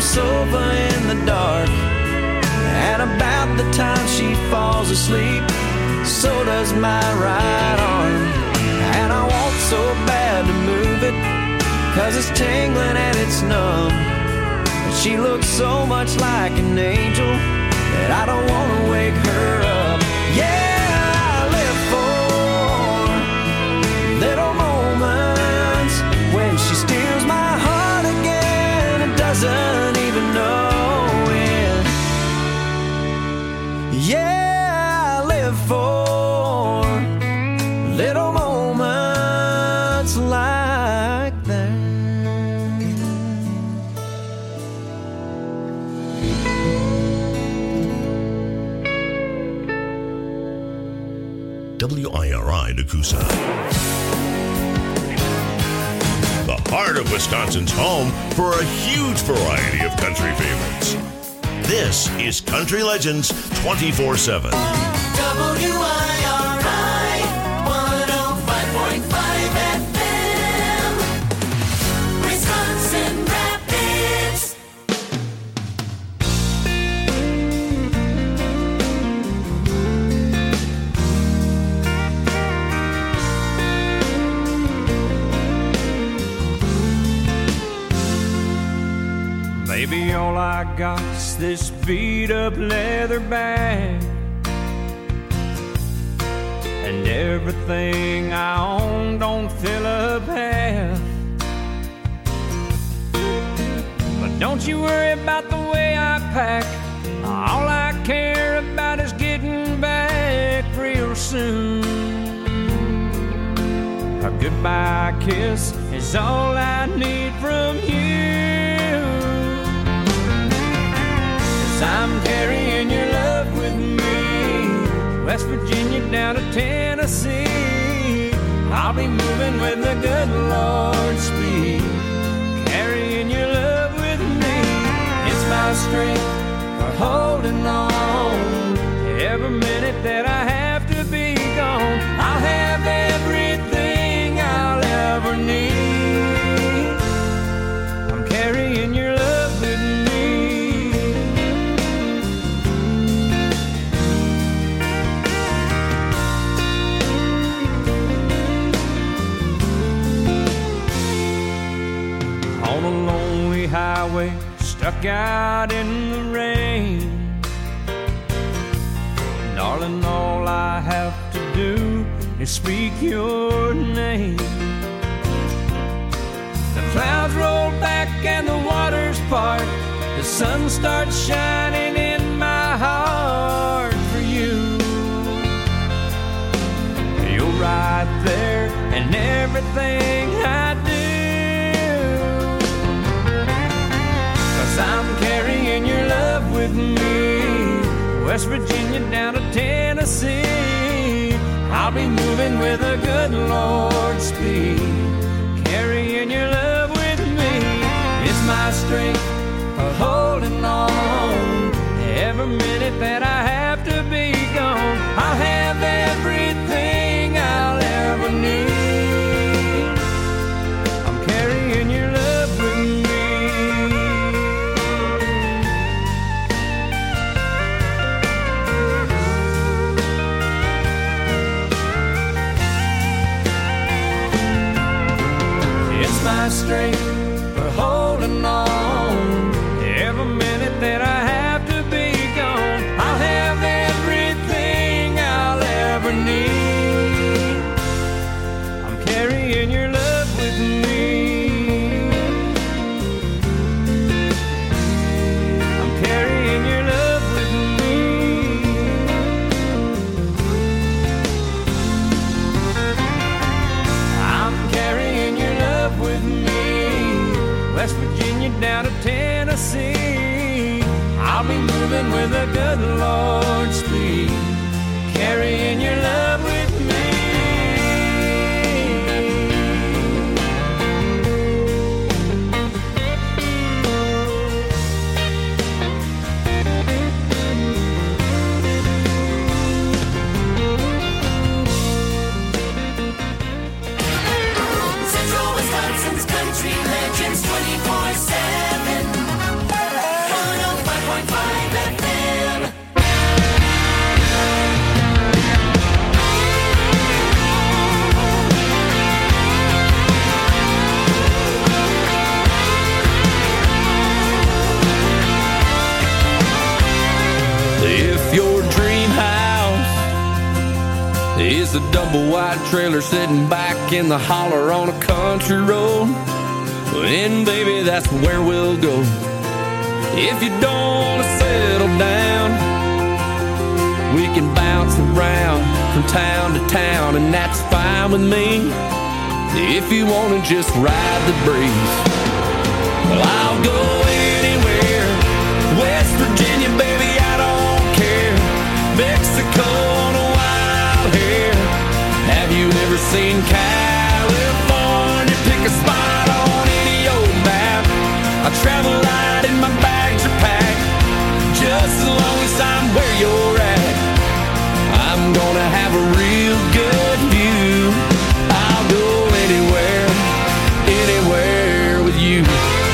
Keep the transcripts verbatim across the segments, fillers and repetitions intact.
sofa in the dark. And about the time she falls asleep, so does my right arm. And I want so bad to move it, 'cause it's tingling and it's numb. But she looks so much like an angel that I don't want to wake her up. Yeah, I live for little moments when she steals my heart again and doesn't even know it. Yeah, I live for little moments like that. W I R I Nakusa. The heart of Wisconsin's home for a huge variety of country favorites. This is Country Legends twenty-four seven. W I R I one oh five point five F M, Wisconsin Rapids. Maybe all I got's this beat up leather bag, and everything I own don't fill up half. But don't you worry about the way I pack. All I care about is getting back real soon. A goodbye kiss is all I need from you. I'm carrying your love with me, West Virginia down to Tennessee. I'll be moving with the good Lord's speed, carrying your love with me. It's my strength for holding on. Every minute that I have to be gone, I'll have everything I'll ever need. I'm carrying your love with me. On a lonely highway, stuck out in the rain. Darling, all I have to do is speak your name. The clouds roll back and the waters part. The sun starts shining in my heart for you. You're right there in everything I do. I'm carrying your love with me, West Virginia down to Tennessee. I'll be moving with a good Lord's speed, carrying your love with me. It's my strength for holding on. Every minute that I have to be gone, I'll have everything I'll ever need. I'm carrying your love with me. My strength for holding on. Every minute that I have to be gone, I'll have everything I'll ever need. I'm carrying your love with me. I'm carrying your love with me. I'm carrying your love with me, West Virginia down to Tennessee. I'll be moving with a good Lord's speed, carrying your love with me. Central Wisconsin's Country Legends twenty-four seven. If your dream house is a double wide trailer sitting back in the holler on a country road, then baby, that's where we'll go. If you don't want to settle down, we can bounce around from town to town, and that's fine with me. If you want to just ride the breeze, well, I'll go anywhere. West Virginia, baby, I don't care. Mexico on a wild hair. Have you ever seen California? Pick a spot on any old map. I travel light and my bags are packed. Just as long as I'm where you're at, I'm gonna have a real good view. I'll go anywhere, anywhere with you.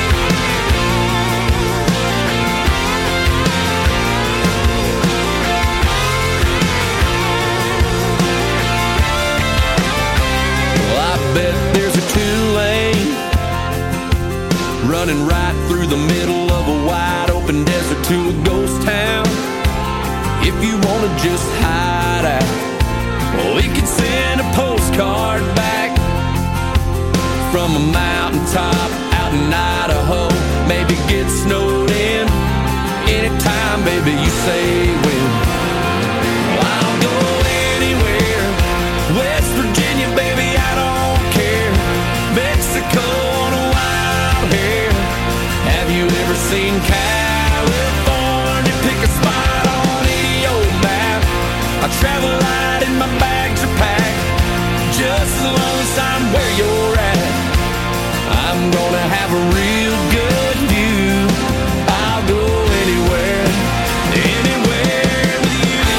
Well, I bet there's a two-lane running right through the middle of a wide open desert to a ghost town. If you want to just hide out, well, we could send a postcard back from a mountaintop out in Idaho. Maybe get snowed in anytime, baby, you say when. Well, I'll go anywhere. West Virginia, baby, I don't care. Mexico on a wild hair. Have you ever seen California? Pick a spot on any old map. I travel light and my bags are packed. Just as long as I'm where you're at, I'm gonna have a real good view. I'll go anywhere, anywhere with you.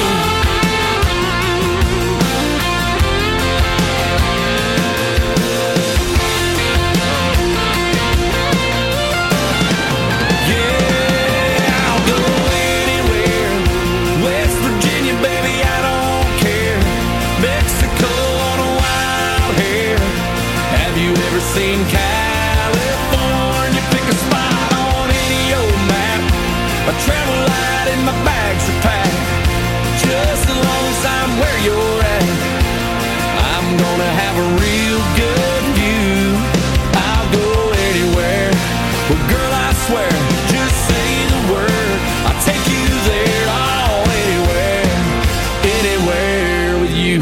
Yeah, I'll go anywhere. West Virginia, baby, I don't care. Mexico on a wild hair. Have you ever seen California? Pick a spot on any old map. I travel light and my bags are packed. Just as long as I'm where you're at, I'm gonna have a real good view. I'll go anywhere. Well, girl, I swear, just say the word, I'll take you there. Oh, anywhere, anywhere with you.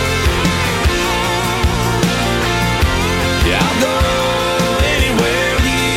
Yeah, I'll go anywhere with you.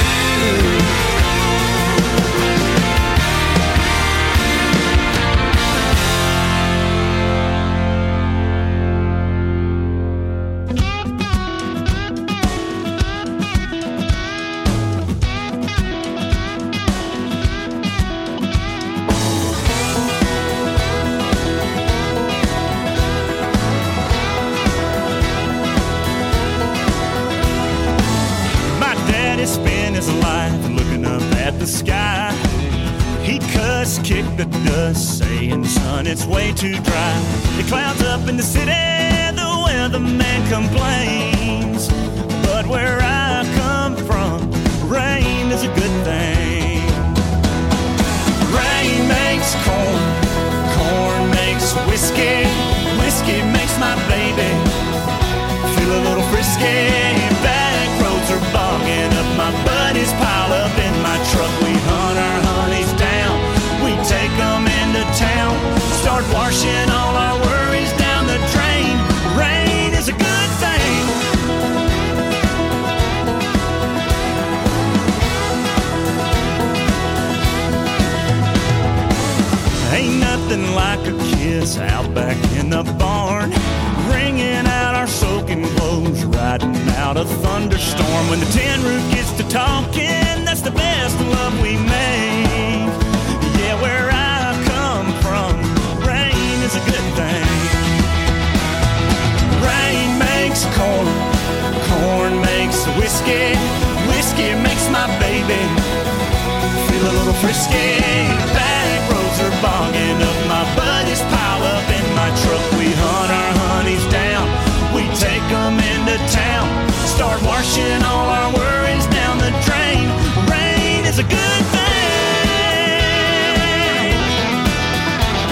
My daddy spent his life looking up at the sky. He cussed, kicked the dust, saying, son, it's way too dry. The clouds up in the city, the weatherman complains. But where I come from, rain is a good thing. Rain makes corn, corn makes whiskey, whiskey makes my baby feel a little frisky. Back roads are bogging up, my buddies pile up in my truck. We hunt our honeys down, we take them into town, start washing all our worries down the drain. Rain is a good thing. Ain't nothing like a kiss out back in the barn, wringing out our soaking clothes, riding out a thunderstorm. When the tin roof gets to talking, that's the best love we make. Yeah, where I come from, rain is a good thing. Rain makes corn, corn makes whiskey, whiskey makes my baby feel a little frisky. Back roads are bogging up, my buddies pile up in my truck. We hunt our honeys down, we take them into town, start washing all our worries down the drain. Rain is a good thing.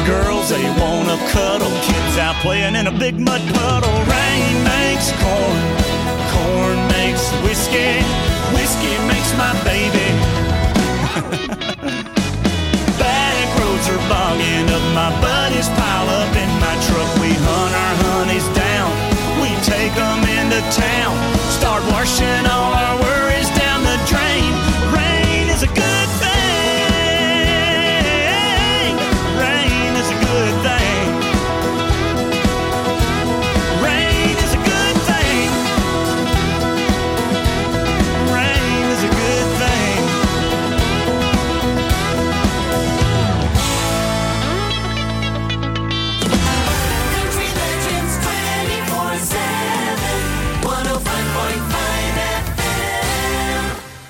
Girls, they wanna cuddle. Kids out playing in a big mud puddle. Rain makes corn, corn makes whiskey, whiskey makes my baby. Back roads are bogging up, my buddies pile up in my truck. We hunt our honeys down, we take them into town, start washing all our worries down the drain. Rain is a good thing, rain is a good thing, rain is a good thing, rain is a good thing. Country Legends twenty-four seven, one oh five point five F M.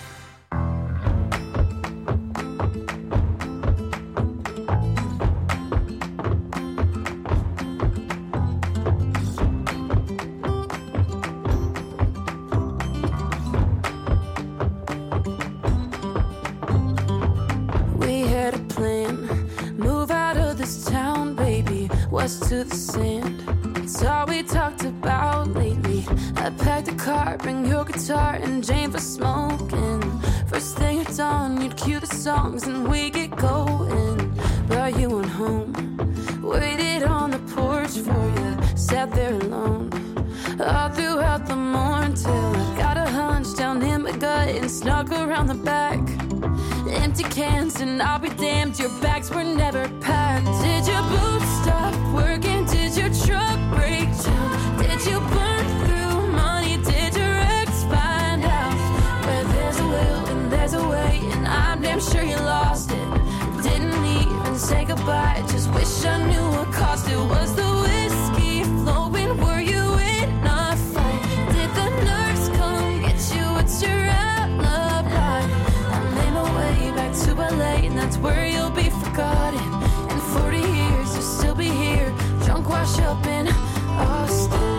We had a plan, move out of this town, baby, west to the sand. It's all we talked about lately. I packed a car, bring your guitar and Jane for smoking. First thing at dawn, you'd cue the songs and we get going. But you went home, waited on the porch for you, sat there alone all throughout the morn till I got a hunch down in my gut and snuck around the back. Empty cans and I'll be damned, your bags were never packed. Did your boots stop working? Did your truck break down? Did you burn through money? Did your ex find out? Where there's a will and there's a way, and I'm damn sure you lost it. Didn't even say goodbye, just wish I knew what cost it. Was the whiskey flowing? Were you in a fight? Did the nurse come get you? What's your alibi? I made my way back to L A, and that's where you'll be forgotten. In forty years, you'll still be here, drunk, wash up in Austin.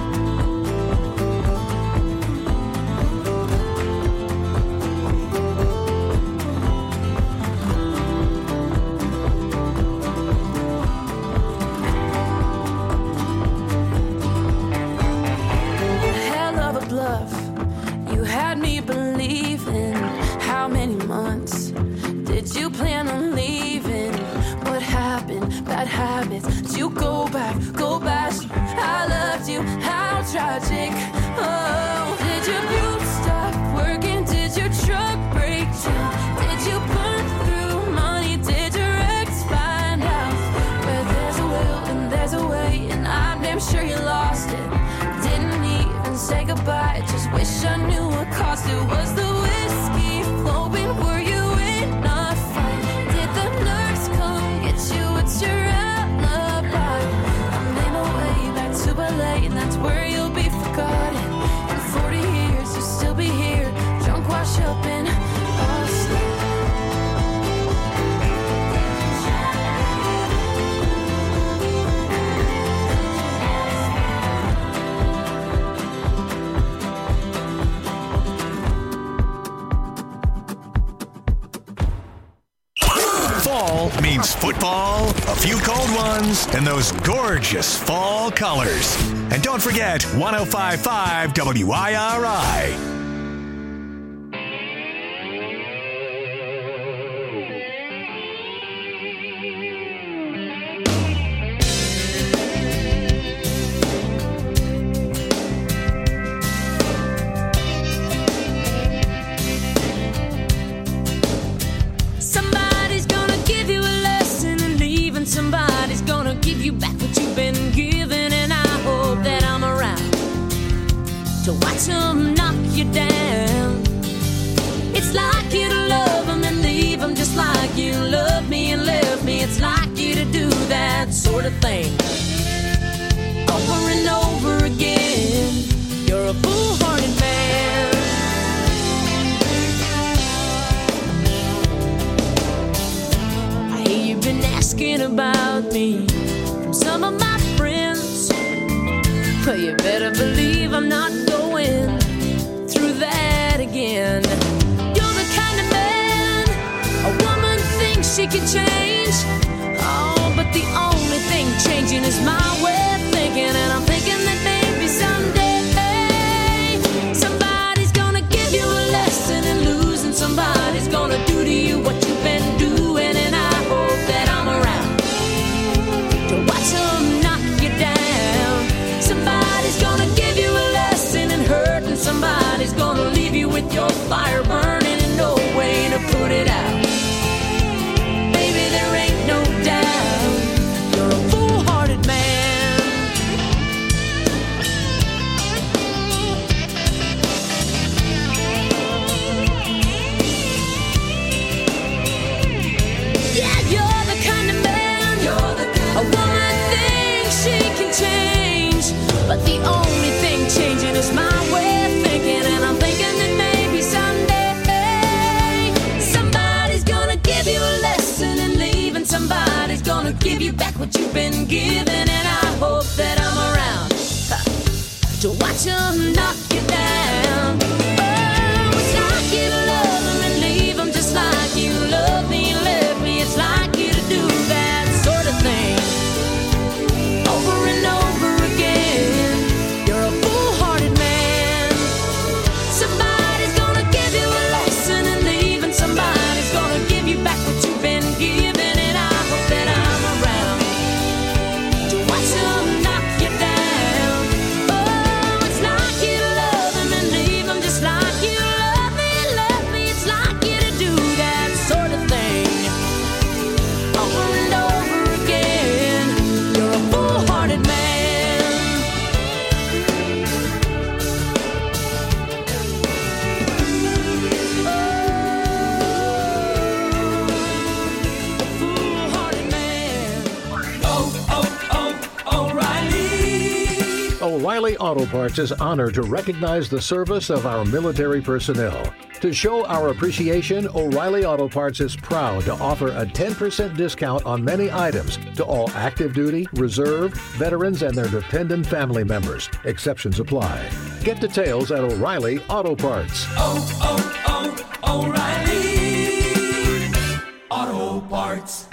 Hell of a bluff, you had me believing. How many months did you plan on leaving? What happened? Bad habits. Did you go back? Go back. I loved you. How tragic. Oh, did your boots stop working? Did your truck break down? Did you burn through money? Did your ex find out? Where there's a will and there's a way, and I'm damn sure you lost it. Didn't even say goodbye, just wish I knew what cost it. Was the whiskey flowing? Were you in a fight? Did the nurse come get you? What's your alibi? I made my way back to L A, and that's where you'll be forgotten. In forty years, you'll still be here, drunk, wash up in Austin. Fall means football, a few cold ones, and those gorgeous fall colors. And don't forget one oh five point five W I R I. Somebody's gonna give you a lesson and leave, and somebody's gonna give you back what you've been given. And I hope that I'm around to watch them knock you down. It's like you to love them and leave them, just like you love me and left me. It's like you to do that sort of thing over and over again. You're a foolhardy man. I hear you've been asking about me from some of my friends, but you better believe I'm not going through that again. You're the kind of man a woman thinks she can change, oh, but the only thing changing is my way of thinking. And I'm thinking that maybe someday somebody's gonna give you a lesson in losing. Somebody's gonna do to you what you've been doing. And I hope that I'm around to watch them knock you down. Somebody's gonna give you a lesson in hurt, and somebody's gonna leave you with your fire burning and no way to put it out. Baby, there ain't no doubt you're a foolhardy man. Yeah, you're the kind of man you're the kind a woman thinks she can change, but the only thing changing is my way of thinking. And I'm thinking that maybe someday somebody's gonna give you a lesson in leaving. Somebody's gonna give you back what you've been given. And I hope that I'm around huh, to watch them knock you down. Oh, it's like you to love them and leave them, just like you love me and left me. It's like you to do that sort of thing over and over again. You're a foolhardy man. Somebody's gonna give you a lesson in leaving. Somebody's gonna give you back what you've been given. And I hope that I'm around to watch them knock you down. Oh, it's like you to love them and leave them, just like you love me and left me. It's like you to do that sort of thing over and over again. You're a foolhardy man. Foolhardy man. O'Reilly Auto Parts is honored to recognize the service of our military personnel. To show our appreciation, O'Reilly Auto Parts is proud to offer a ten percent discount on many items to all active duty, reserve, veterans, and their dependent family members. Exceptions apply. Get details at O'Reilly Auto Parts. oh, oh, oh, O'Reilly Auto Parts.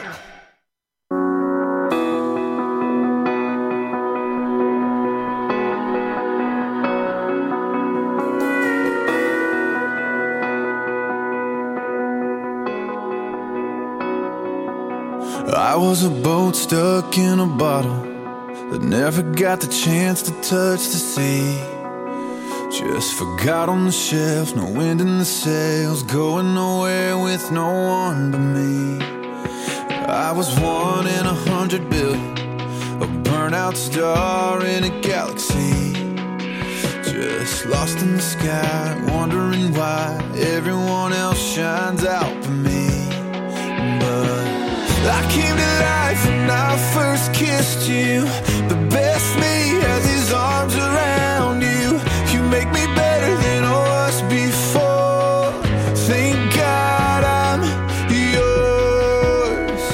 I was a boat stuck in a bottle that never got the chance to touch the sea. Just forgot on the shelf, no wind in the sails, going nowhere with no one but me. I was one in a hundred billion, a burnout star in a galaxy. Just lost in the sky, wondering why everyone else shines out for me. But I came to life when I first kissed you. The best me has his arms around you. You make me better than I was before. Thank God I'm yours.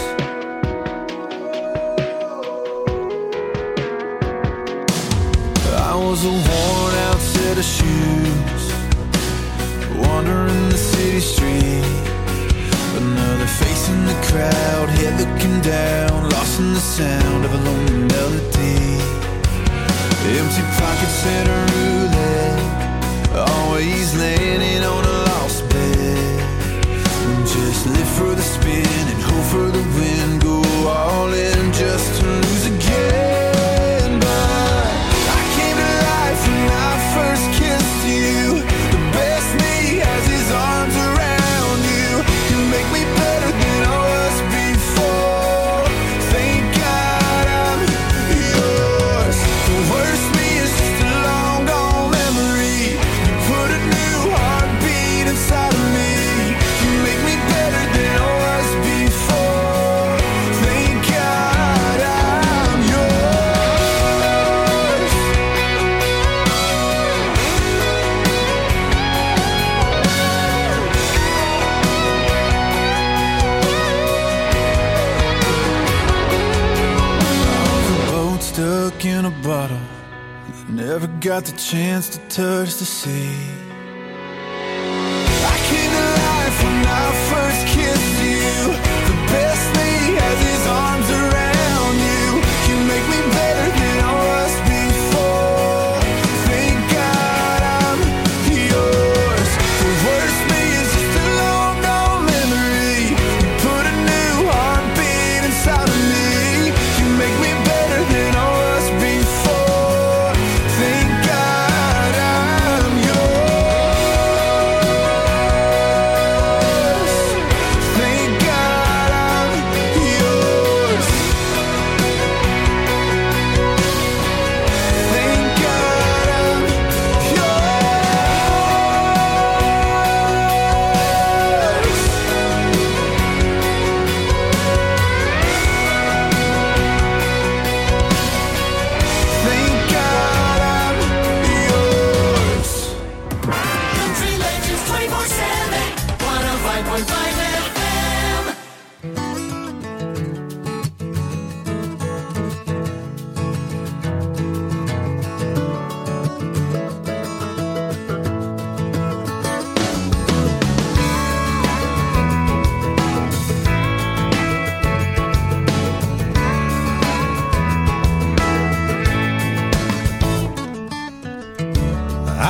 I was a worn out set of shoes, wandering the city street. Another face in the crowd, head looking down, lost in the sound of a lonely melody. Empty pockets and a roulette, always landing on a lost bet. Just live for the spin and hope for the win, go all in just to lose again. But I came to life when I first kissed you. The best me has his arms around you. You make me better than I was before. Thank God I'm yours. The worst me is just a long gone memory. You put a new heartbeat inside of me. You make me better than I was before. Thank God I'm yours. Stuck in a bottle that never got the chance to touch the sea. I came to life when I first kissed you. The best me has his arms around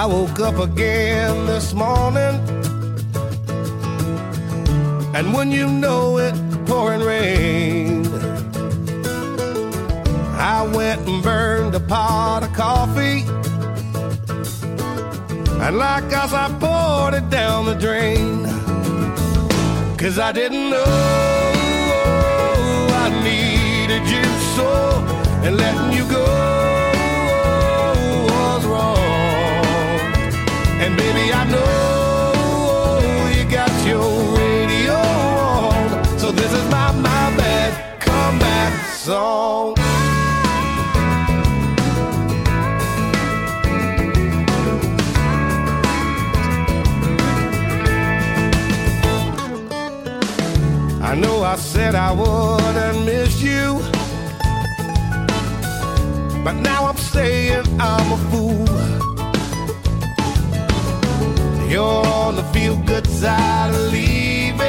woke up again this morning, and when you know it, pouring rain. I went and burned a pot of coffee, and like us I poured it down the drain. Cause I didn't know I needed you so, and letting you go was wrong. And baby, I know you got your radio on, so this is my, my bad comeback song. I know I said I wouldn't miss you, but now I'm saying I'm a fool. You're on the feel-good side of leaving,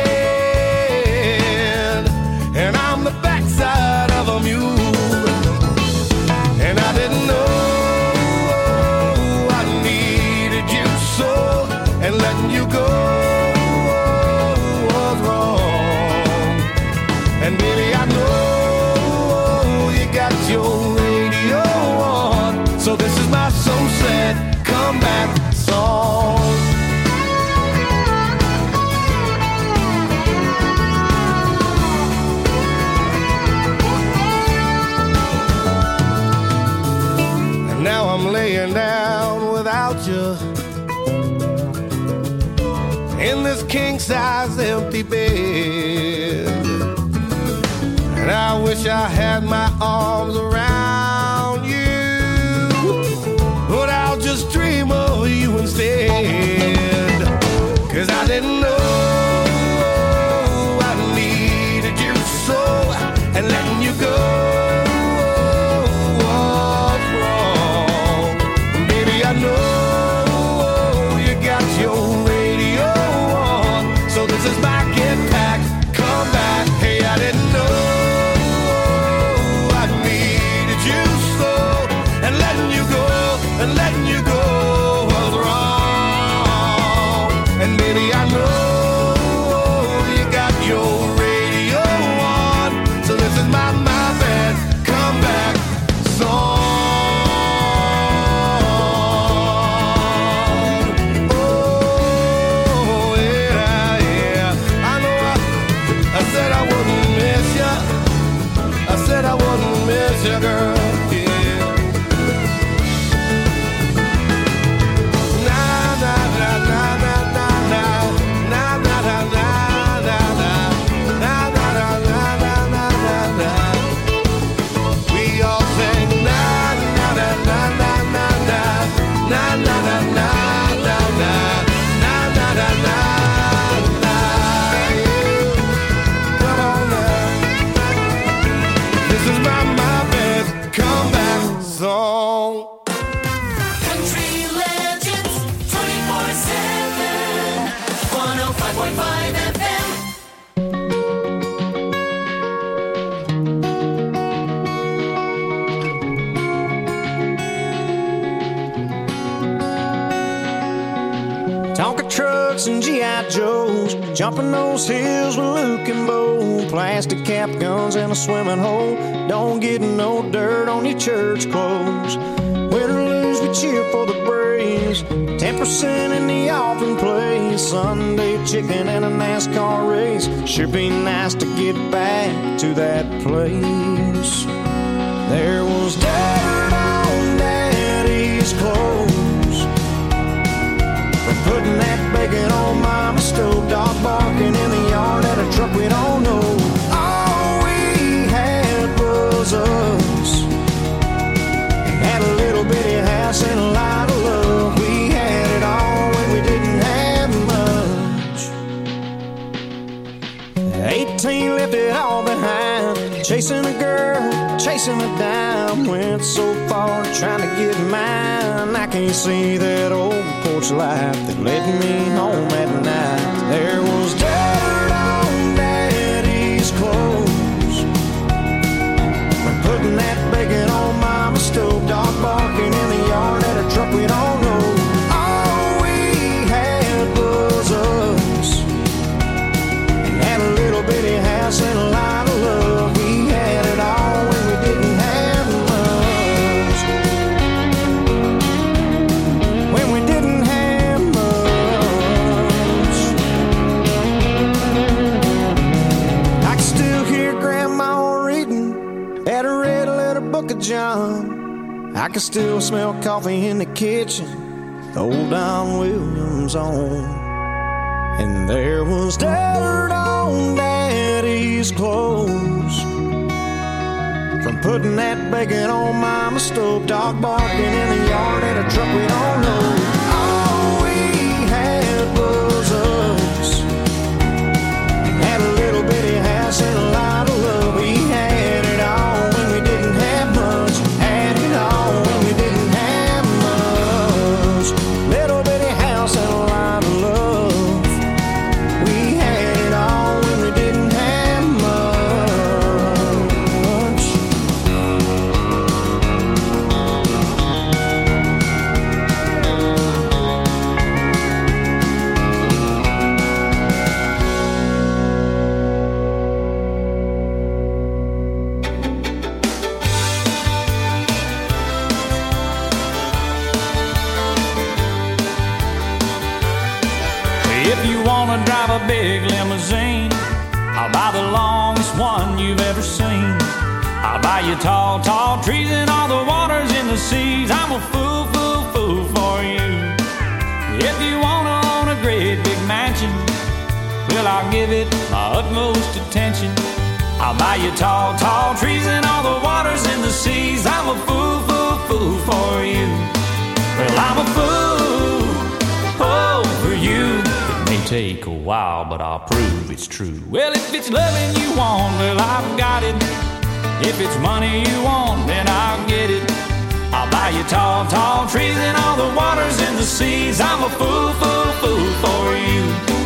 and I'm the backside of a mule. And I didn't know I needed you so, and letting you go was wrong. And baby, I know you got your radio on, so this is my so sad comeback song. And now I'm laying down without you in this king-size empty bed. And I wish I had my arms around you, but I'll just dream of you instead. Cause I didn't know I needed you so, and letting you go was wrong. Baby, I know you got your radio on, so this is my get back, come back. Hey, I didn't know and letting you go was wrong. And baby, I know you got your radio on, so this is my, my bad comeback song. Oh, yeah, yeah. I know I, I said I wouldn't miss you. I said I wouldn't miss you, girl. Tonka trucks and G I Joes, jumping those hills with Luke and Bo, plastic cap guns in a swimming hole. Don't get no dirt on your church clothes. Win or lose, we cheer for the Braves. Ten percent in the offering place. Sunday chicken and a NASCAR race. Sure be nice to get back to that place. There was dirt on Daddy's clothes, putting that bacon on Mama's stove, dog barking in the yard at a truck we don't know. All we had was us, had a little bitty house and a lot of love. We had it all when we didn't have much. Eighteen left it all behind, chasing a girl, chasing a dime. Went so far trying to get mine, I can't see that old porch light that led me home at night. There was dirt on Daddy's clothes, putting that bacon on Mama's stove, dog barking in the yard at a truck we don't know. All can still smell coffee in the kitchen, the old Don Williams on. And there was dirt on Daddy's clothes from putting that bacon on Mama's stove, dog barking in the yard at a truck we don't know. All we had was us, had a little bitty house and a lot of love. We had it all when we didn't have much, had it all when we didn't have much. Little bitty house and a lot of love. We had it all when we didn't have much. If you wanna drive a big limousine, I'll buy the longest one you've ever seen. I'll buy you tall, tall trees and all the waters in the seas. I'm a fool, fool, fool for you. If you wanna own a great big mansion, well, I'll give it my utmost attention. I'll buy you tall, tall trees and all the waters in the seas. I'm a fool, fool, fool for you. Well, I'm a fool, oh, for you. It may take a while, but I'll prove it's true. Well, if it's loving you want, well, I've got it. If it's money you want, then I'll get it. I'll buy you tall, tall trees and all the waters in the seas. I'm a fool, fool, fool for you.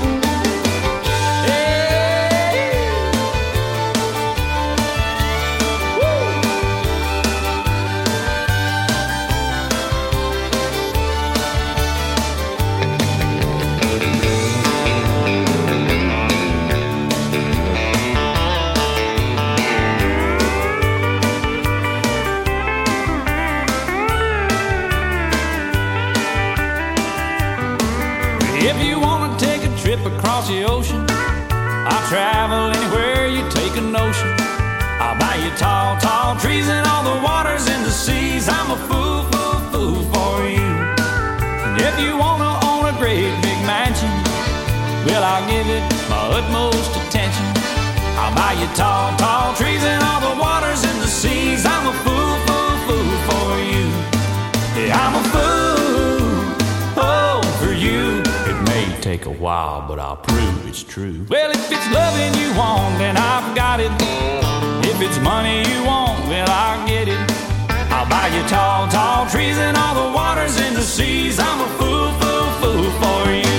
If you want to take a trip across the ocean, I'll travel anywhere you take a notion. I'll buy you tall, tall trees and all the waters in the seas. I'm a fool, fool, fool for you. And if you want to own a great big mansion, well, I'll give it my utmost attention. I'll buy you tall, tall trees and all the waters in the seas. I'm a fool, fool, fool for you. Yeah, I'm a fool, oh, for you. Take a while, but I'll prove it's true. Well, if it's loving you want, then I've got it. If it's money you want, well, I'll get it. I'll buy you tall, tall trees and all the waters in the seas. I'm a fool, fool, fool for you.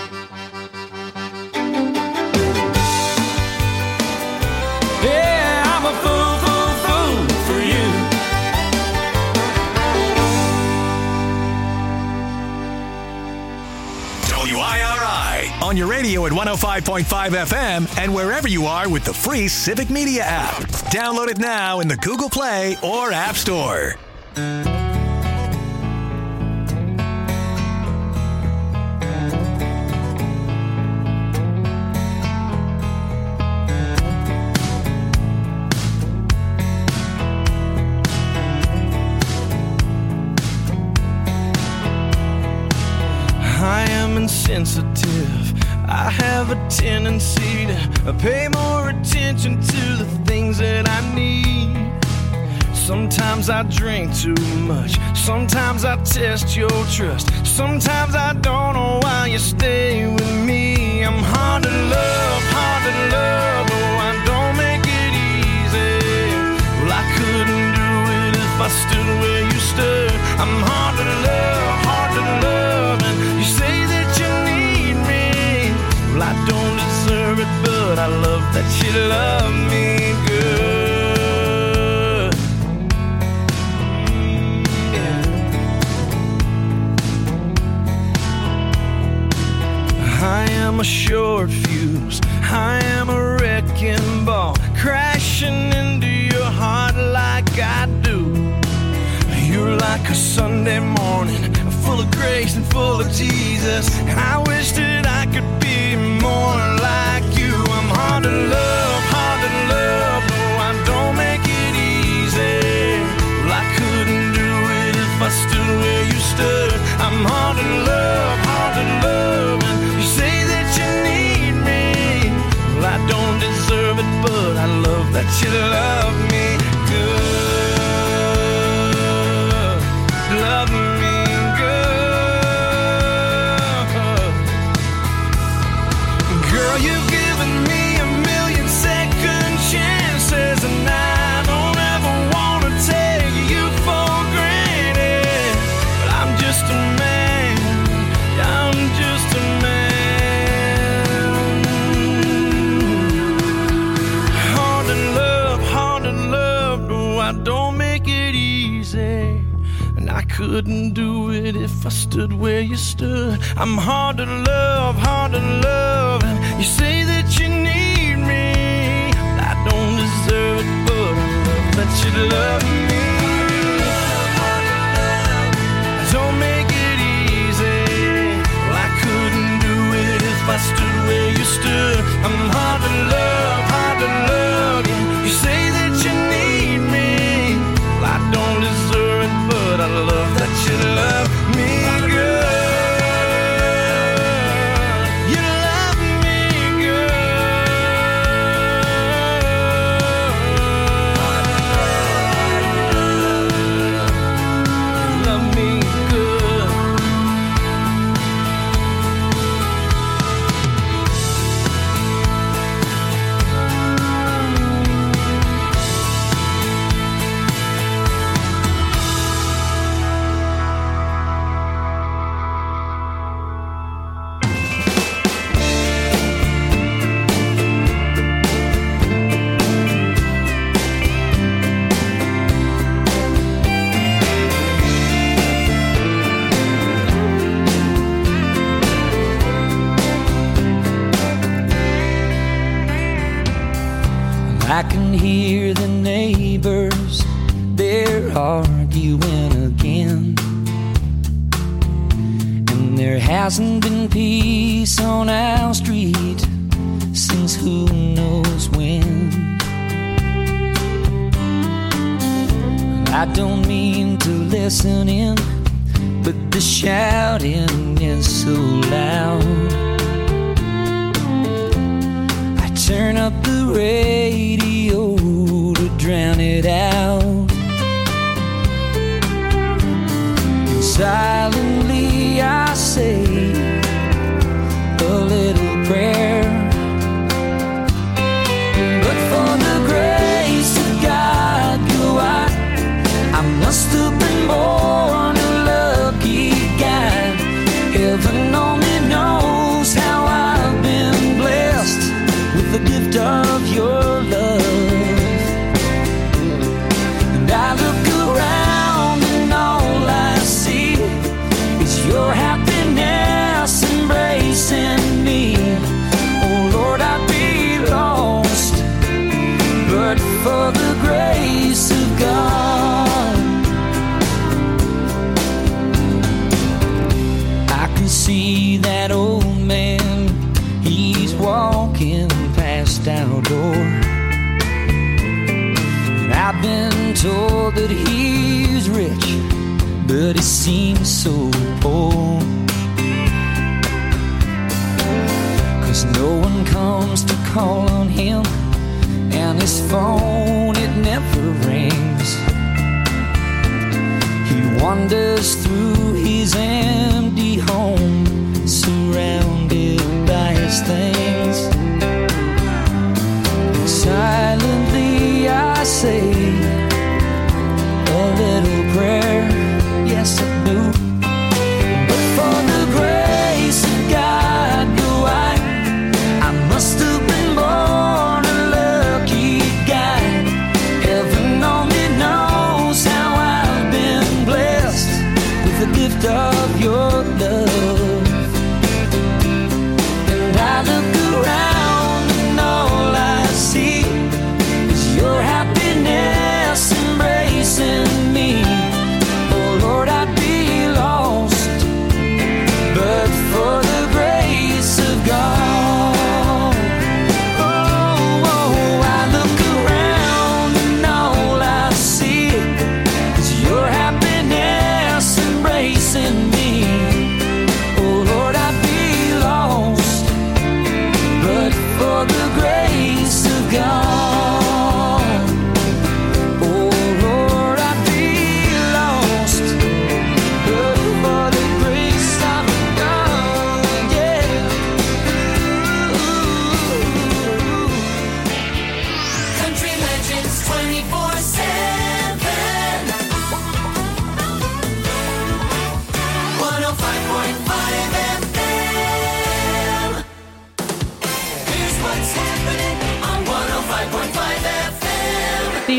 Yeah, I'm a fool, fool, fool for you. W I R I on your radio at one oh five point five F M and wherever you are with the free Civic Media app. Download it now in the Google Play or App Store. I am insensitive. I have a tendency to pay more attention to the things that I need. Sometimes I drink too much. Sometimes I test your trust. Sometimes I don't know why you stay with me. I'm hard to love, hard to love. Oh, I don't make it easy. Well, I couldn't do it if I stood where you stood. I'm hard to love, hard to love. And you say that you need me. Well, I don't deserve it, but I love that you love me good. I am a short fuse, I am a wrecking ball, crashing into your heart like I do. You're like a Sunday morning, full of grace and full of Jesus. I wish that I could be more like you. I'm hard to love, hard to love. No, I don't make it easy. Well, I couldn't do it if I stood where you stood. I'm hard to love, hard to love. And you say that you need me. Well, I don't deserve it, but I love that you love me good. Love me good. Girl, you've given me a million second chances, and I don't ever want to take you for granted. But I'm just a man, I'm just a man. Hard to love, hard to love, no, I don't make it easy. And I couldn't do it if I stood where you stood. I'm hard to love, hard to love. And you say that you need me. I don't deserve it, but I love that you love me. Don't make it easy. Well, I couldn't do it if I stood where you stood. I'm hard to love, hard to love. Yeah, you say that you need me. Well, I don't deserve it, but I love that you love me good. You love me good. Love me good. I can hear the neighbors, they're arguing again. And there hasn't been peace on our street since who knows when. I don't mean to listen in, but the shouting is so loud. I turn up the radio to drown it out. And silently I say a little prayer. But for the grace of God, go I, I must have been born a lucky guy. Heaven only knows how I've been blessed with the gift of your love. And I look around and all I see is your happiness embracing me. Oh Lord, I'd be lost but for the grace of God. I can see that old man, he's walking past our door. And I've been told that he's rich, but he seems so poor. 'Cause no one comes to call on him, and his phone, it never rings. He wanders through his empty home, surrounded by his things. Silently I say a little prayer, yes I do. But for the grace of God, go I, I must have been born a lucky guy. Heaven only knows how I've been blessed with the gift of your love. And I look around and all I see is your happiness embracing me. Oh Lord, I'd be lost but for the grace of God. Oh, oh, I look around and all I see is your happiness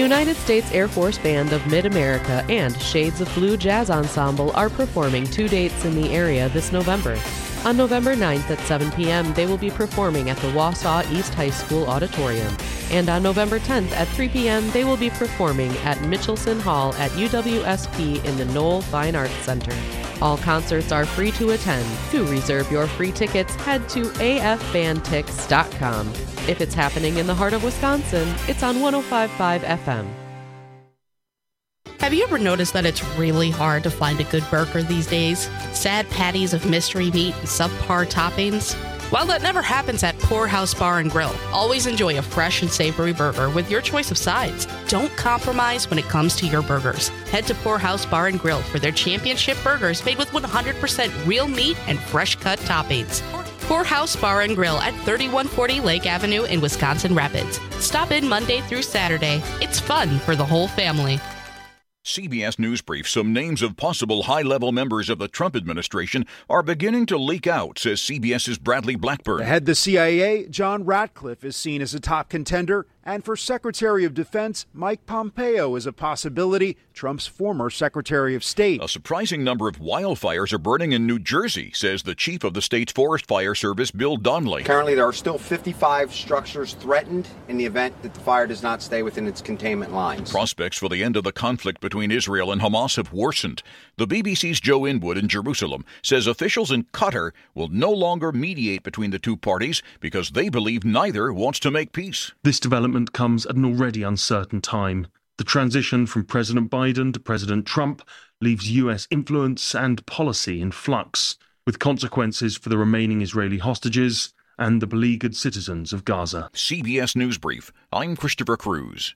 United States Air Force Band of Mid-America and Shades of Blue Jazz Ensemble are performing two dates in the area this November. On November ninth at seven p.m., they will be performing at the Wausau East High School Auditorium. And on November tenth at three p.m., they will be performing at Mitchelson Hall at U W S P in the Knoll Fine Arts Center. All concerts are free to attend. To reserve your free tickets, head to a f band tix dot com. If it's happening in the heart of Wisconsin, it's on one oh five point five F M. Have you ever noticed that it's really hard to find a good burger these days? Sad patties of mystery meat and subpar toppings? Well, that never happens at Poorhouse Bar and Grill. Always enjoy a fresh and savory burger with your choice of sides. Don't compromise when it comes to your burgers. Head to Poorhouse Bar and Grill for their championship burgers made with one hundred percent real meat and fresh-cut toppings. Poorhouse Bar and Grill at thirty-one forty Lake Avenue in Wisconsin Rapids. Stop in Monday through Saturday. It's fun for the whole family. C B S News Brief. Some names of possible high-level members of the Trump administration are beginning to leak out, says CBS's Bradley Blackburn. Head of the C I A, John Ratcliffe, is seen as a top contender. And for Secretary of Defense, Mike Pompeo is a possibility, Trump's former Secretary of State. A surprising number of wildfires are burning in New Jersey, says the chief of the state's Forest Fire Service, Bill Donnelly. Currently, there are still fifty-five structures threatened in the event that the fire does not stay within its containment lines. Prospects for the end of the conflict between Israel and Hamas have worsened. The B B C's Joe Inwood in Jerusalem says officials in Qatar will no longer mediate between the two parties because they believe neither wants to make peace. This development comes at an already uncertain time. The transition from President Biden to President Trump leaves U S influence and policy in flux, with consequences for the remaining Israeli hostages and the beleaguered citizens of Gaza. C B S News Brief. I'm Christopher Cruz.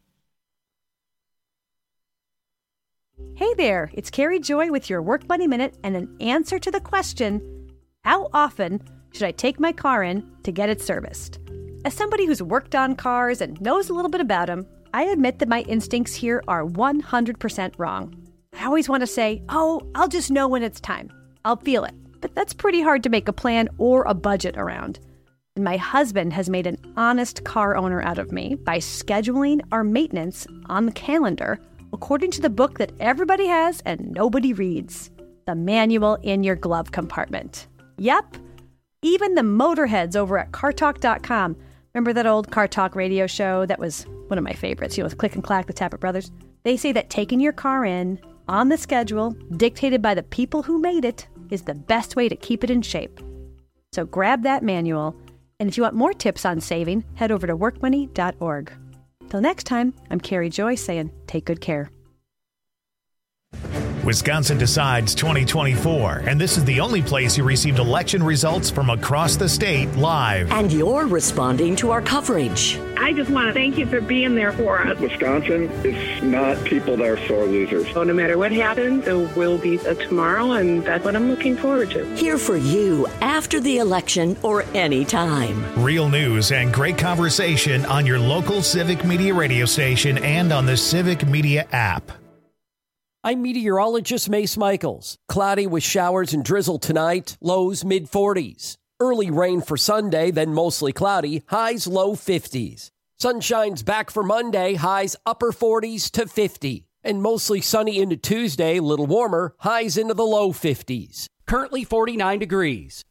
Hey there, it's Carrie Joy with your Work Money Minute and an answer to the question, how often should I take my car in to get it serviced? As somebody who's worked on cars and knows a little bit about them, I admit that my instincts here are one hundred percent wrong. I always want to say, oh, I'll just know when it's time. I'll feel it. But that's pretty hard to make a plan or a budget around. And my husband has made an honest car owner out of me by scheduling our maintenance on the calendar according to the book that everybody has and nobody reads, the manual in your glove compartment. Yep, even the motorheads over at car talk dot com. Remember that old Car Talk radio show that was one of my favorites, you know, with Click and Clack, the Tappet Brothers? They say that taking your car in on the schedule, dictated by the people who made it, is the best way to keep it in shape. So grab that manual, and if you want more tips on saving, head over to work money dot org. Till next time, I'm Carrie Joy saying, take good care. Wisconsin Decides twenty twenty-four, and this is the only place you received election results from across the state live. And you're responding to our coverage. I just want to thank you for being there for us. Wisconsin is not people that are sore losers. So no matter what happens, there will be a tomorrow, and that's what I'm looking forward to. Here for you after the election or any time. Real news and great conversation on your local Civic Media radio station and on the Civic Media app. I'm meteorologist Mace Michaels. Cloudy with showers and drizzle tonight, lows mid forties. Early rain for Sunday, then mostly cloudy, highs low fifties. Sunshine's back for Monday, highs upper forties to fifty. And mostly sunny into Tuesday, little warmer, highs into the low fifties. Currently forty-nine degrees.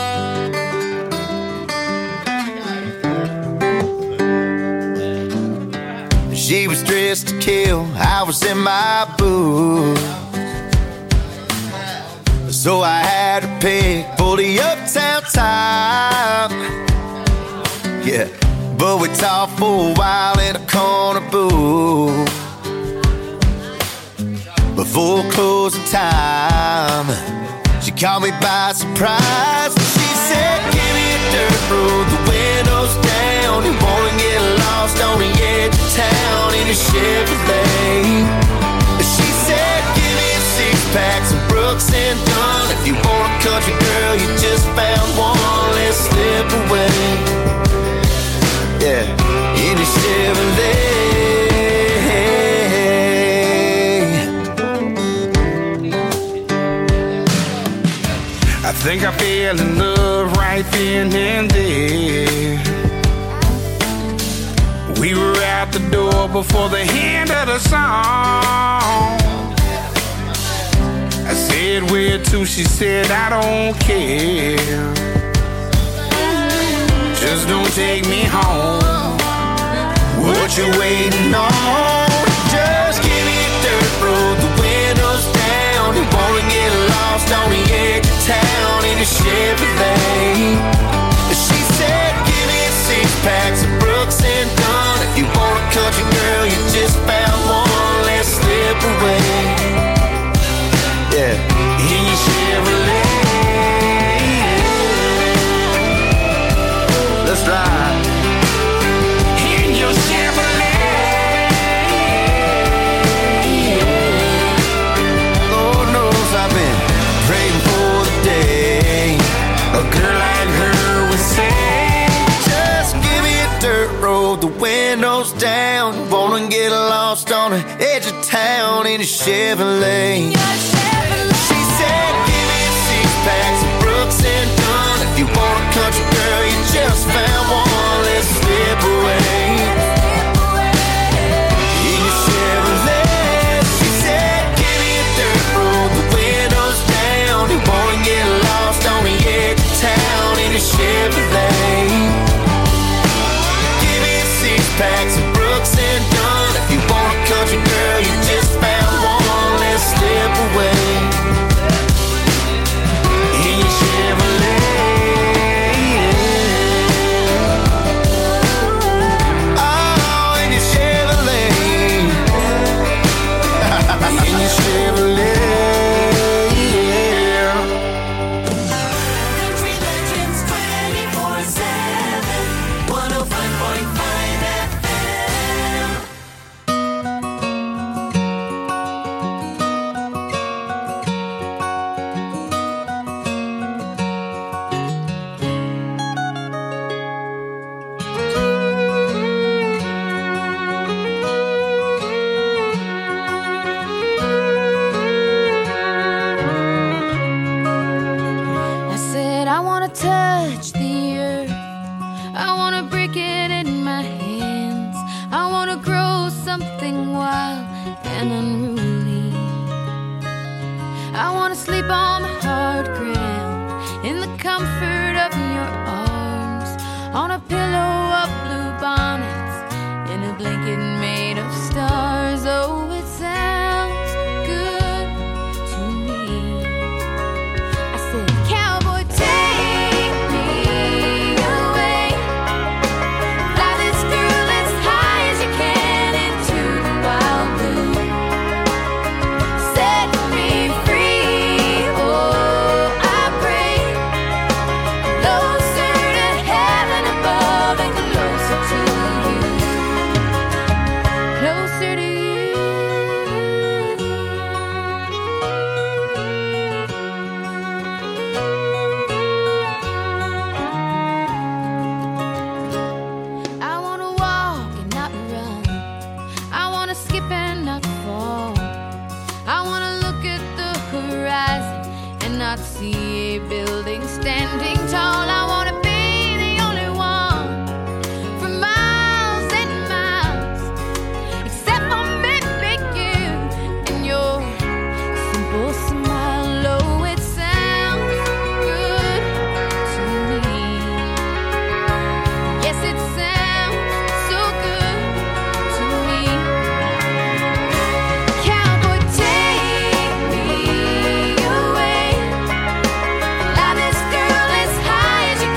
She was dressed to kill, I was in my booth. So I had to pick for the uptown time. Yeah, but we talked for a while in a corner booth. Before closing time, she caught me by surprise. She said, give me a dirt road, the windows down. You wanna get lost on the edge of town in a Chevrolet. She said, give me a six-pack, some Brooks and Dunn. If you want a country girl, you just found one. Let's slip away. Yeah, in a Chevrolet. I think I fell in love right then and there. We were out the door before the end of the song. I said, where to? She said, I don't care. Just don't take me home. What you waiting on? Just give me a dirt road, the windows down. You wanna get lost on the edge of town in a Chevrolet. She said, give me six packs of Brooks and Dunn. If you want a country girl, you just found one. Let's slip away. Yeah, in your Chevrolet. Let's ride. In your Chevrolet. Lord knows I've been praying for the day a girl like her would say, just give me a dirt road, the windows down. Wanna get lost on the edge of town in a Chevrolet. She said, give me six packs of Brooks and Dunn. If you want a country girl, you just found one. Let's slip away. In your Chevrolet. She said, give me a dirt road, the windows down. You wanna get lost on the edge of town in a Chevrolet. Give me six packs of Brooks and Dunn. If you want a country girl, you just found one. Let's slip away. In your Chevrolet. Oh, in your Chevrolet. In your Chevrolet. Country Legends twenty-four seven, one oh five point five F M. I said I wanna touch the earth, I wanna break it in my hands, I wanna grow something wild and unruly, I wanna sleep on the hard ground in the comfort of your arms, on a pillow of blue bonnets, in a blanket made of stars. Oh, it sounds good to me. I said, cowboy, take me away. Fly this girl as high as you can into the wild blue. Set me free, oh, I pray. Closer to heaven above and closer to you. Closer to you. I wanna walk and not run. I wanna skip and not fall. I wanna look at the horizon and not see a building standing tall. I wanna be the only one for miles and miles, except for maybe you and your simple smile. Oh, it sounds good to me. Yes, it sounds so good to me. Cowboy, take me away. Fly this girl as high as you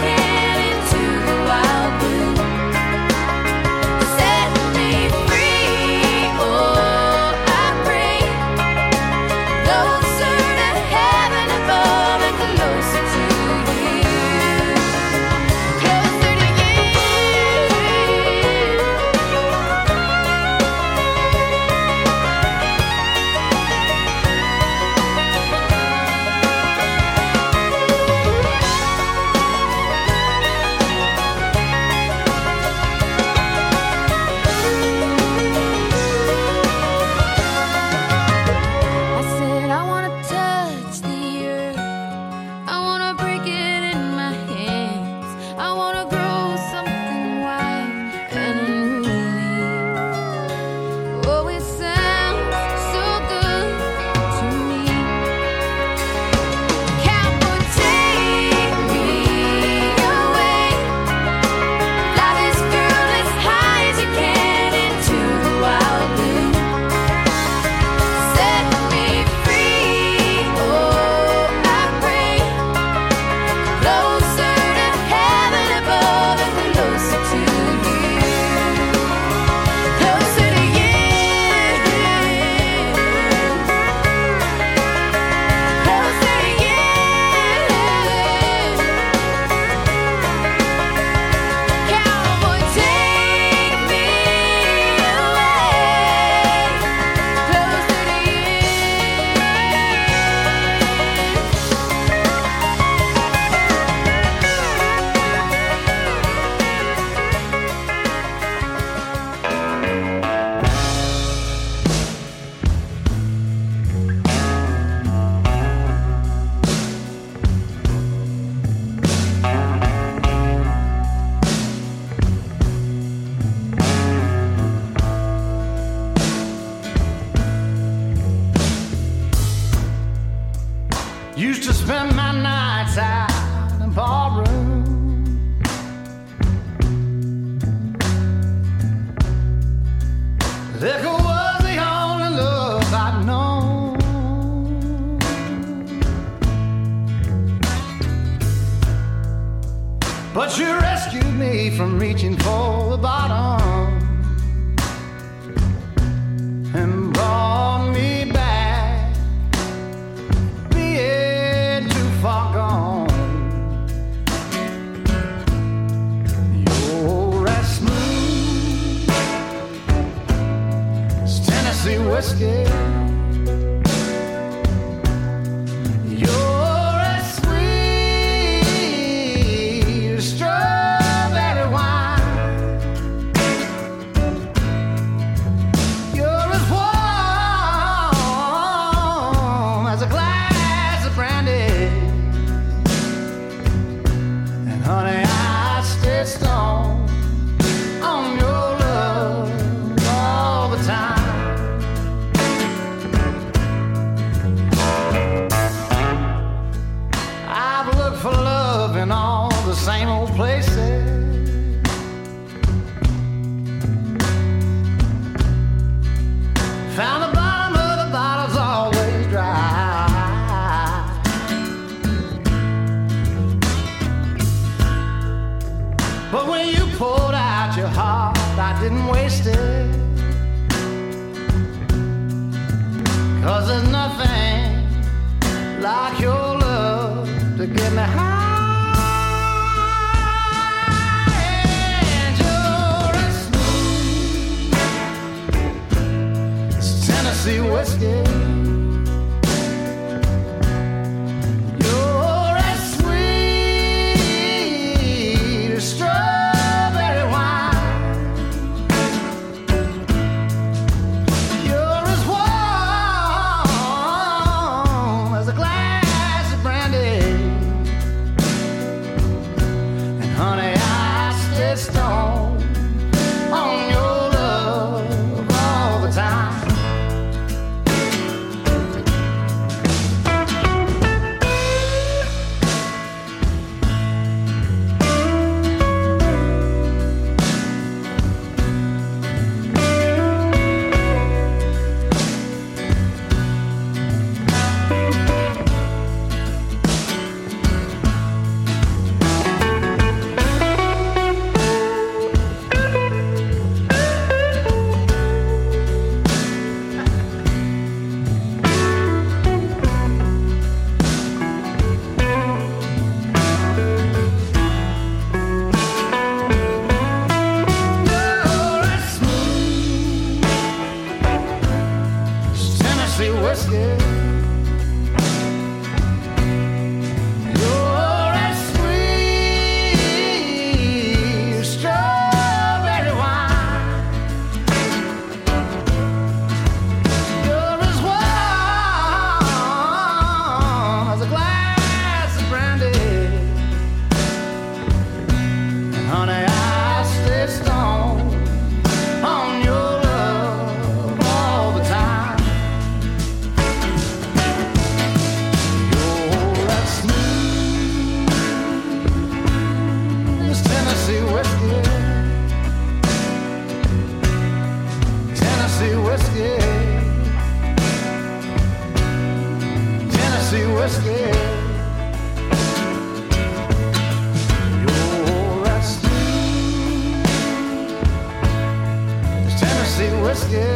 Used to spend my nights out in ballroom. Liquor was the only love I'd known. But you rescued me from reaching for the bottom and brought me back, being too far gone. You're as smooth as Tennessee whiskey. You're as sweet as strawberry wine. You're as warm as a glass of brandy. And honey, I stay stoned on your love all the time. I've looked for love in all the same old places. Found the bottom of the bottle's always dry. But when you poured out your heart, I didn't waste it. 'Cause there's nothing like your love to get me high. And you're as smooth as Tennessee whiskey. You're as sweet as strawberry wine. You're as warm as a glass of brandy. And honey, I stay stoned on your love all the time. You're as smooth as Tennessee whiskey. You're as sweet as strawberry wine. You're as warm as a glass of brandy. And honey, I stay stoned on your love all the time. You're as smooth as Tennessee whiskey. Tennessee whiskey. Tennessee whiskey. You're as smooth as Tennessee whiskey.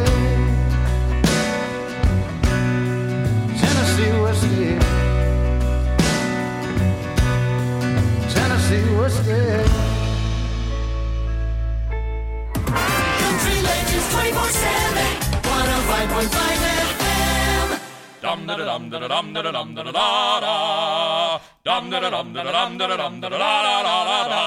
Tennessee whiskey. Tennessee whiskey. Country Legends twenty-four seven, one oh five point five F M. Dum da da dum da da dum da da dum da da da da. Dum da da dum da da dum da da dum da da da da da da.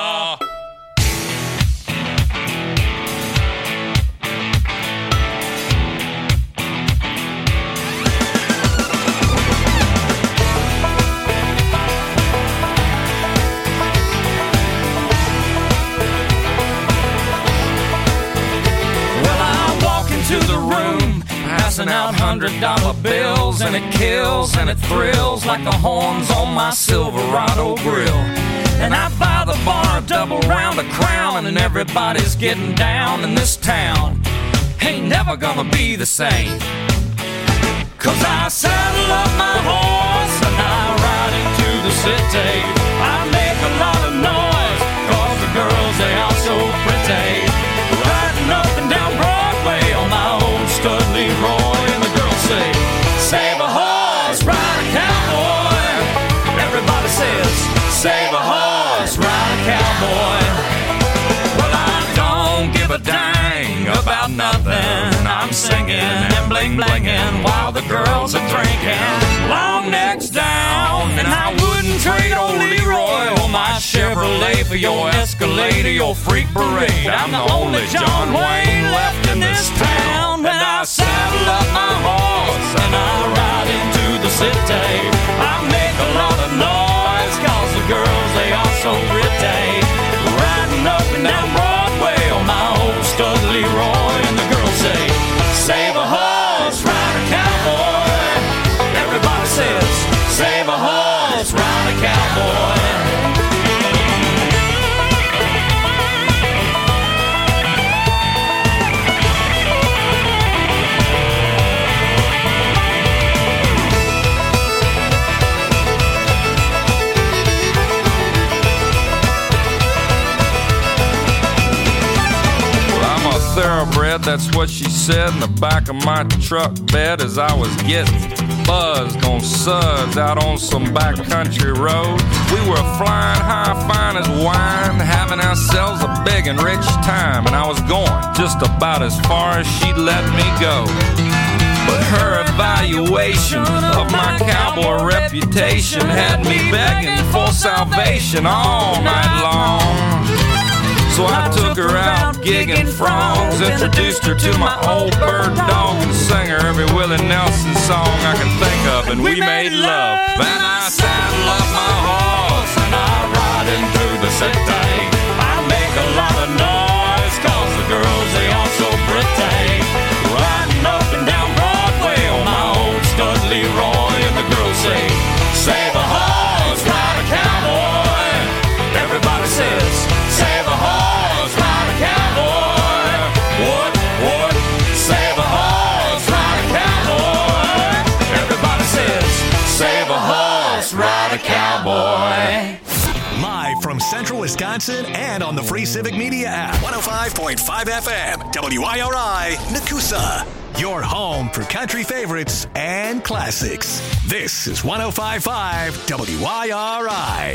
passing out hundred dollar bills, and it kills and it thrills like the horns on my Silverado grill. And I buy the bar a double round of Crown, and everybody's getting down in this town. Ain't never gonna be the same, 'cause I saddle up my horse and I ride into the city. I make a lot of noise, 'cause the girls, they are so pretty. Riding up and down Broadway on my old stud Leroy, and the girls say, save a horse, ride a cowboy. Everybody says, save a horse, ride a cowboy. Well, I don't give a dang about nothing. I'm singing and bling blinging while the girls are drinking. Long necks down, and I wouldn't trade old Leroy or my Chevrolet for your Escalade or your freak parade. I'm the only John Wayne left in this town, and I saddle up my horse and I ride into the city. I make a lot of noise, 'cause the girls, they are so pretty. Riding up and down Broadway on my old stud Leroy, and the girls say, save a horse, ride a cowboy. Everybody says, save a horse, ride a cowboy. Thoroughbred, that's what she said in the back of my truck bed as I was getting buzzed on suds out on some backcountry road. We were flying high, fine as wine, having ourselves a big and rich time, and I was going just about as far as she'd let me go. But her evaluation of my cowboy reputation had me begging for salvation all night long. So I took her out gigging frogs, introduced her to my old bird dog, and sang her every Willie Nelson song I could think of, and we made love. Then I saddle up my horse and I ride into the city. I make a lot of noise, 'cause the girls, they are so pretty. Riding up and down Broadway on my old stud Leroy, and the girls say, save a horse, ride a cowboy. Everybody says, save a horse, ride a cowboy. What, what? Save a horse, ride a cowboy. Everybody says, save a horse, ride a cowboy. Live from Central Wisconsin and on the free Civic Media app. one oh five point five F M, W I R I, Nakusa. Your home for country favorites and classics. This is one oh five point five W I R I.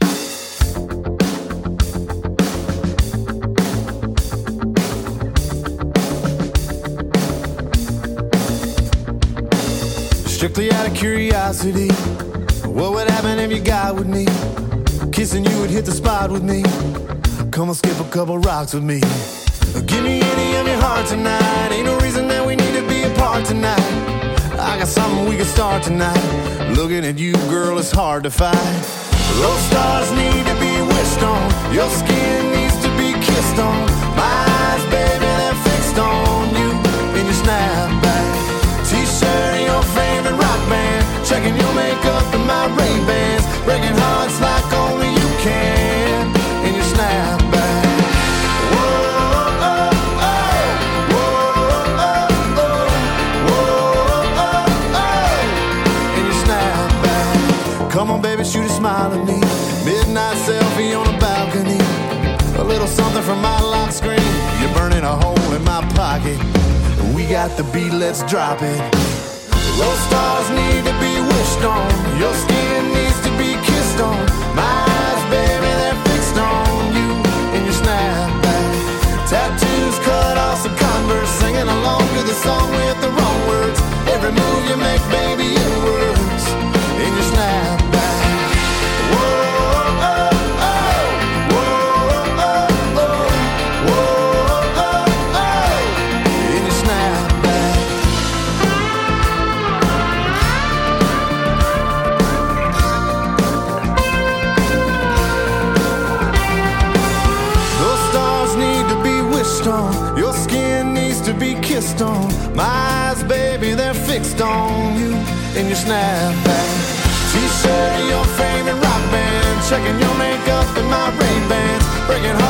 Strictly out of curiosity, what would happen if you got with me? Kissing you would hit the spot with me. Come on, skip a couple rocks with me. Give me any of your heart tonight. Ain't no reason that we need to be apart tonight. I got something we can start tonight. Looking at you, girl, it's hard to fight. Those stars need to be wished on. Your skin needs to be kissed on. My eyes, baby, they're fixed on you in your snapback. T-shirt and your favorite rock band. Checking your makeup and my Ray-Bans. Breaking hearts like only you can in your snapback. Whoa, oh, oh. Whoa, oh, oh. Whoa, oh, oh. In your snapback. Come on, baby, shoot a smile at me. Midnight selfie on a balcony. A little something from my lock screen. You're burning a hole in my pocket. We got the beat, let's drop it. Those stars need to be wished on. Your skin needs to be kissed on. My eyes, baby, they're fixed on you in your snapback. Tattoos cut off some Converse, singing along to the song with the wrong words. Every move you make, baby, it works in your snapback. Whoa, oh, oh. Whoa, oh, oh. Whoa, oh, oh. In your snapback. in your snapback. T-shirt of your favorite rock band, checking your makeup in my Ray-Bans, breaking hearts